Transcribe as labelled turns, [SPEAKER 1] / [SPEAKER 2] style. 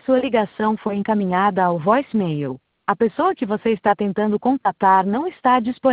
[SPEAKER 1] Sua ligação foi encaminhada ao voicemail. A pessoa que você está tentando contatar não está disponível.